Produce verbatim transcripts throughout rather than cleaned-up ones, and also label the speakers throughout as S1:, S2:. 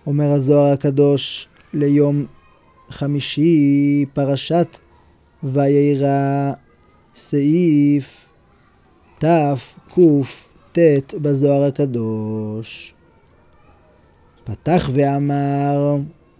S1: אומר הזוהר הקדוש ליום חמישי, פרשת ויירא, סעיף תף קוף תת בזוהר הקדוש. פתח ואמר,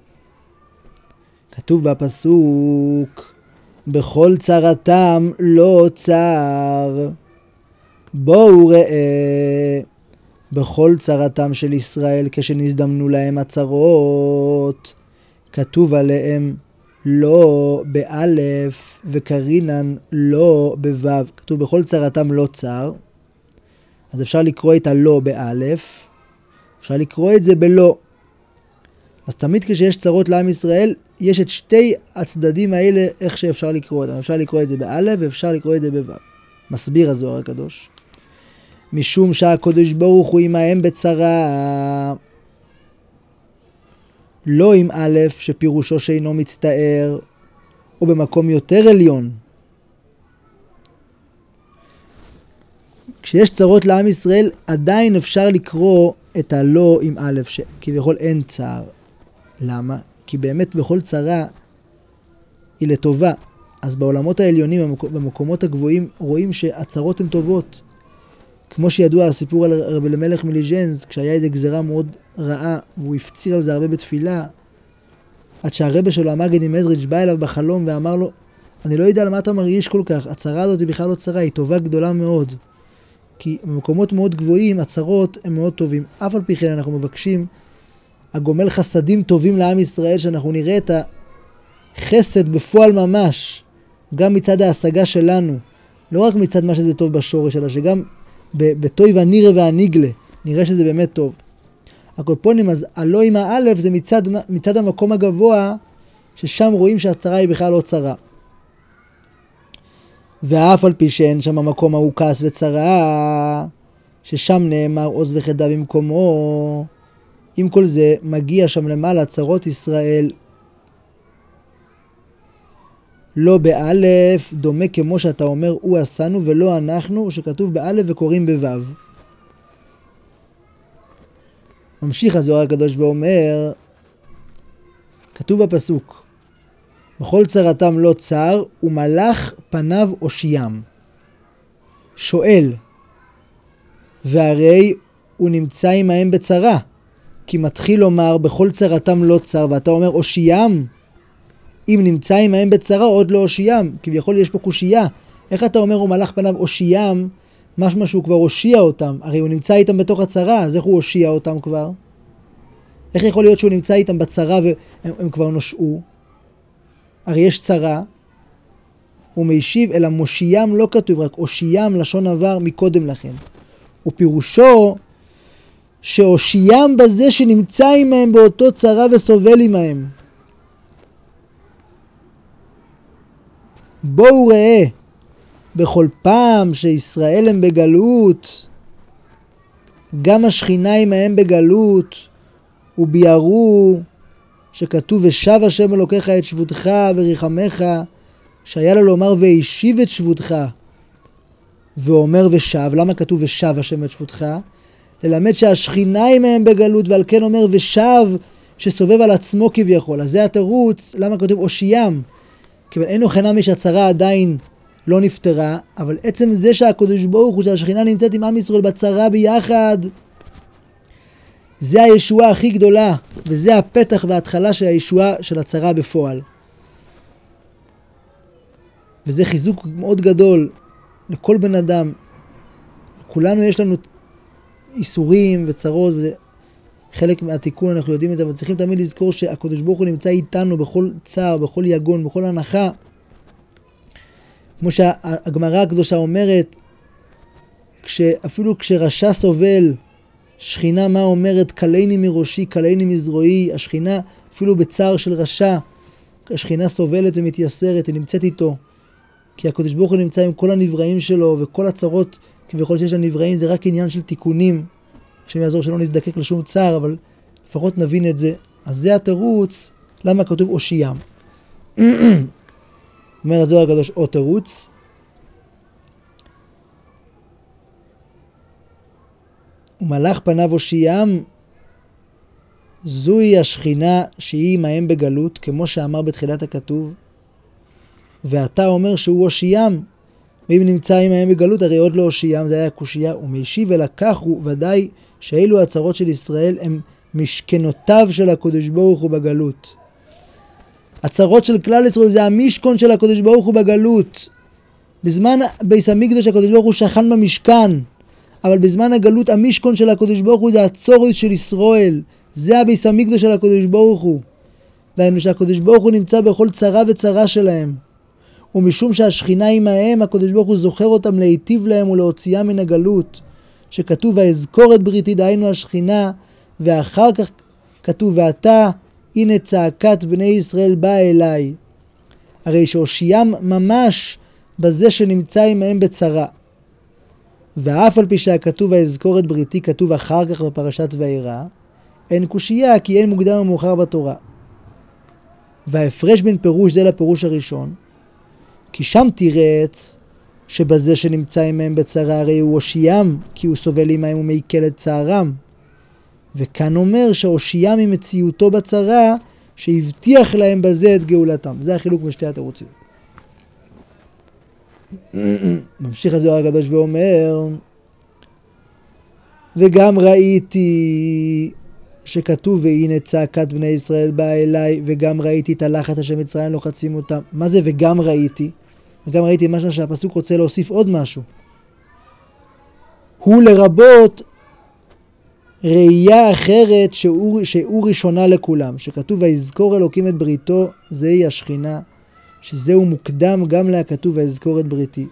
S1: כתוב בפסוק, בכל צרתם לא צר. בואו ראה, בכל צרתם של ישראל כשנזדמנו להם הצרות, כתוב עליהם לא באלף וקרינן לא בוו. כתוב בכל צרתם לא צר, אז אפשר לקרוא את הלא באלף, אפשר לקרוא את זה בלא. אז תמיד כשיש צרות לעם ישראל, יש את שתי הצדדים האלה איך שאפשר לקרוא אותם. אפשר לקרוא את זה באלף ואפשר לקרוא את זה בוו. מסביר הזוהר הקדוש. משום שהקדוש ברוך הוא עמהם בצרה, לא עם א' שפירושו שאינו מצטער, או במקום יותר עליון. כשיש צרות לעם ישראל, עדיין אפשר לקרוא את הלא עם א', שכביכול אין צער. למה? כי באמת בכל צרה היא לטובה. אז בעולמות העליונים, במקומות הגבוהים, רואים שהצרות הן טובות. כמו שידוע הסיפור על רבי אלימלך מליז'נסק, כשהיה איזו גזרה מאוד רעה, והוא הפציר על זה הרבה בתפילה, עד שהרבא שלו המגד ממזריץ' בא אליו בחלום ואמר לו, אני לא יודע על מה אתה מרגיש כל כך, הצרה הזאת היא בכלל לא צרה, היא טובה גדולה מאוד. כי במקומות מאוד גבוהים, הצרות הם מאוד טובים. אף על פי כן אנחנו מבקשים, הגומל חסדים טובים לעם ישראל, שאנחנו נראה את החסד בפועל ממש, גם מצד ההשגה שלנו, לא רק מצד מה שזה טוב בשורש, אלא שגם בטוי והנירה והניגלה, נראה שזה באמת טוב. הקופונים, אז הלא עם האלף זה מצד, מצד המקום הגבוה, ששם רואים שהצרה היא בכלל לא צרה. ואף על פי שאין שם המקום ההוא כעס וצרה, ששם נאמר עוז וחדה במקומו, עם כל זה מגיע שם למעלה צרות ישראל לא באלף, דומה כמו שאתה אומר הוא עשנו ולא אנחנו, שכתוב באלף וקוראים בוו. ממשיך הזוהר הקדוש ואומר, כתוב בפסוק, בכל צרתם לא צר ומלך פניו אושיים. שואל, והרי הוא נמצא עמהם בצרה, כי מתחיל לומר בכל צרתם לא צר, ואתה אומר אושיים, אם נמצא עמהם בצרה עוד לא אושיים, כביכול יש פה קושייה, איך אתה אומר הוא מלך פניו אושיים, משמע שהוא כבר הושיע אותם, הרי הוא נמצא איתם בתוך הצרה, אז איך הוא הושיע אותם כבר? איך יכול להיות שהוא נמצא איתם בצרה והם כבר נושעו? הרי יש צרה, הוא משיב אל המושיים לא כתוב, רק אושיים לשון עבר מקודם לכן. ופירושו שאושיים בזה שנמצא עמהם באותו צרה וסובל עמהם. בואו ראה, בכל פעם שישראל הם בגלות, גם השכינה עמהם בגלות, וביארו שכתוב ושב השם אלוקיך את שבותך וריחמך, שהיה לו לומר והשיב את שבותך, ואומר ושב. למה כתוב ושב השם את שבותך? ללמד שהשכינה עמהם בגלות, ועל כן אומר ושב שסובב על עצמו כביכול. אז זה התירוץ למה כתוב אושיים, כי אין הוכנה מי שהצרה עדיין לא נפטרה, אבל עצם זה שהקדוש ברוך הוא שהשכינה נמצאת עם עם ישראל בצרה ביחד, זה הישועה הכי גדולה, וזה הפתח וההתחלה של הישועה של הצרה בפועל. וזה חיזוק מאוד גדול לכל בן אדם. כולנו יש לנו איסורים וצרות, וזה חלק מהתיקון, אנחנו יודעים את זה, אבל צריכים תמיד לזכור שהקדוש ברוך הוא נמצא איתנו בכל צער, בכל יגון, בכל הנחה. כמו שהגמרא הקדושה אומרת, אפילו כשרשע סובל, שכינה מה אומרת? קלני מראשי, קלני מזרועי. השכינה, אפילו בצער של רשע, השכינה סובלת ומתייסרת, היא נמצאת איתו. כי הקדוש ברוך הוא נמצא עם כל הנבראים שלו, וכל הצרות, כביכול שיש לנבראים, זה רק עניין של תיקונים, שמעזור שלא נזדקק לשום צער, אבל לפחות נבין את זה. אז זה התירוץ, למה כתוב אושיים. אומר הזוהר הקדוש או תירוץ, ומלך פניו אושיים, זוהי השכינה שהיא עמהם בגלות, כמו שאמר בתחילת הכתוב, ואתה אומר שהוא הושיעם, ואם נמצא עמהם בגלות, הרי עוד לא הושיעם, זה היה קושיה, ומשיב ולקחו, ודאי שאלו הצרות של ישראל הם משכנותיו של הקדוש ברוך הוא בגלות. הצרות של כלל ישראל זה המשכון של הקדוש ברוך הוא בגלות. בזמן בית המקדש הקדוש ברוך הוא שכן במשכן, אבל בזמן הגלות המשכון של הקדוש ברוך הוא זה הצורות של ישראל, זה הבית המקדש של הקדוש ברוך הוא. דהיינו שהקדוש ברוך הוא נמצא בכל צרה וצרה שלהם, ומשום שהשכינה עמהם הקדוש ברוך הוא זוכר אותם להיטיב להם ולהוציאם מן הגלות, שכתוב ואזכור את בריתי, דהיינו השכינה, ואחר כך כתוב ואתה הנה צעקת בני ישראל באה אליי. הרי שהושיעם ממש בזה שנמצא עמהם בצרה. ואף על פי שהכתוב ואזכור את בריתי כתוב אחר כך בפרשת וירא, אין קושייה כי אין מוקדם ומאוחר בתורה. וההפרש בין פירוש זה לפירוש הראשון, כי שם תירץ שבזה שנמצא עמהם בצרה הרי הוא הושיעם, כי הוא סובל עמהם ומעיכל את צערם. וכאן אומר שהושיעם ממציאותו בצרה, שהבטיח להם בזה את גאולתם. זה החילוק בשתי התירוצים. ממשיך הזוהר הקדוש ואומר, וגם ראיתי שכתוב והנה צעקת בני ישראל באה אליי, וגם ראיתי את הלחץ אשר מצרים לוחצים אותם. מה זה וגם ראיתי? וגם ראיתי משהו שהפסוק רוצה להוסיף עוד משהו. הוא לרבות ראייה אחרת שהוא, שהוא ראשונה לכולם, שכתוב ויזכור אלוקים את בריתו, זהי השכינה, שזהו מוקדם גם להכתוב ויזכור את בריתי.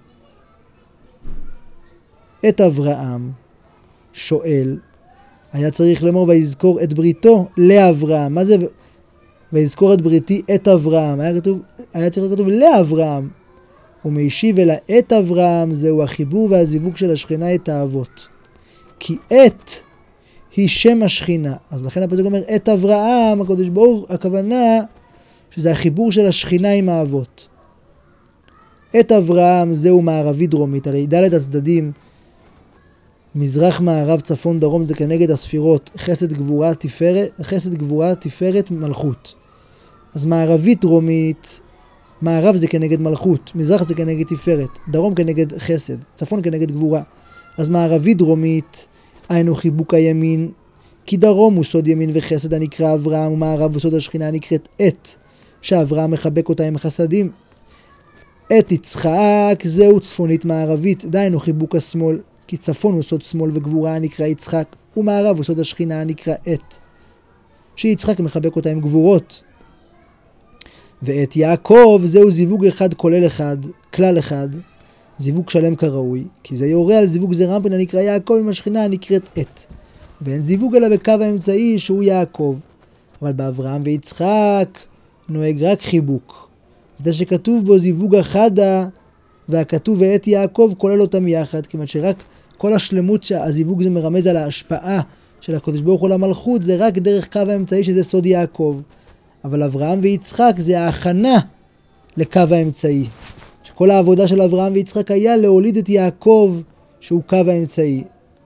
S1: את אברהם שואל, היה צריך לאמור ויזכור את בריתו לאברהם. מה זה ויזכור את בריתי את אברהם? היה, כתוב, היה צריך לכתוב לאברהם. ומשיב אלא את אברהם, זהו החיבור והזיווג של השכינה את האבות. כי את היא שם השכינה. אז לכן הפסוק אומר את אברהם, הקדוש ברוך, הכוונה שזה החיבור של השכינה עם האבות. את אברהם זהו מערבי דרומית, הרי ד' הצדדים, מזרח מערב צפון דרום זה כנגד הספירות, חסד גבורה תפארת, חסד גבורה תפארת מלכות. אז מערבית דרומית, מערב זה כנגד מלכות, מזרח זה כנגד תפארת, דרום כנגד חסד, צפון כנגד גבורה. אז מערבית דרומית, היינו חיבוק הימין, כי דרום הוא סוד ימין וחסד הנקרא אברהם, ומערב הוא סוד השכינה הנקראת את, שאברהם מחבק אותה עם חסדים. את יצחק זהו צפונית מערבית, דהיינו חיבוק השמאל, כי צפון הוא סוד שמאל וגבורה הנקרא יצחק, ומערב הוא סוד השכינה הנקרא את, שיצחק מחבק אותה עם גבורות. ואת יעקב זהו זיווג אחד כולל אחד, כלל אחד, זיווג שלם כראוי, כי זה יורה על זיווג זעיר אנפין הנקרא יעקב עם השכינה הנקראת את. ואין זיווג אלא בקו האמצעי שהוא יעקב. אבל באברהם ויצחק נוהג רק חיבוק. זה שכתוב בו זיווג החדה, והכתוב ואת יעקב כולל אותם יחד, כיוון שרק כל השלמות שהזיווג זה מרמז על ההשפעה של הקדוש ברוך הוא למלכות, זה רק דרך קו האמצעי שזה סוד יעקב. אבל אברהם ויצחק זה ההכנה לקו האמצעי. שכל העבודה של אברהם ויצחק היה להוליד את יעקב שהוא קו האמצעי.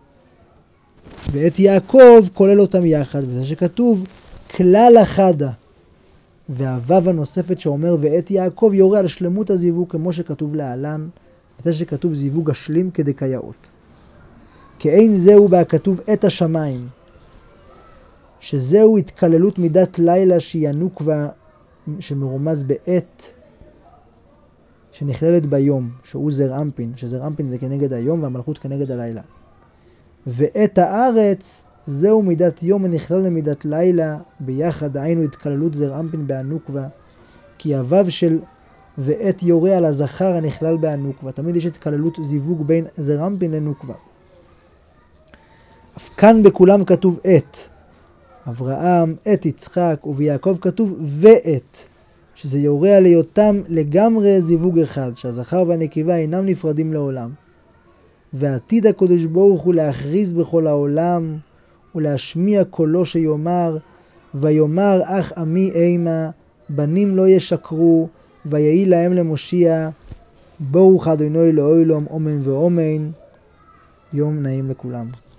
S1: ואת יעקב כולל אותם יחד, וזה שכתוב כלל החדה. והוו הנוספת שאומר ואת יעקב יורה על שלמות הזיווג כמו שכתוב להלן, וזה שכתוב זיווג השלים כדקייאות. כאין זהו בהכתוב את השמיים, שזהו התקללות מידת לילה שהיא הנוקבה שמרומז בעת שנכללת ביום, שהוא זעיר אנפין, שזעיר אנפין זה כנגד היום והמלכות כנגד הלילה. ואת הארץ זהו מידת יום הנכלל למידת לילה ביחד, היינו התקללות זעיר אנפין בהנוקבה, כי הוו של ואת יורה על הזכר הנכלל בהנוקבה. תמיד יש התקללות זיווג בין זעיר אנפין לנוקבה. אף כאן בכולם כתוב את אברהם, את יצחק, וביעקב כתוב ואת, שזה יורה על היותם לגמרי זיווג אחד, שהזכר והנקבה אינם נפרדים לעולם. ועתיד הקדוש ברוך הוא להכריז בכל העולם ולהשמיע קולו שיאמר ויאמר אך עמי אימה בנים לא ישקרו ויהי להם למושיע ברוך אדוני לעולם אמן ואמן. יום נעים לכולם.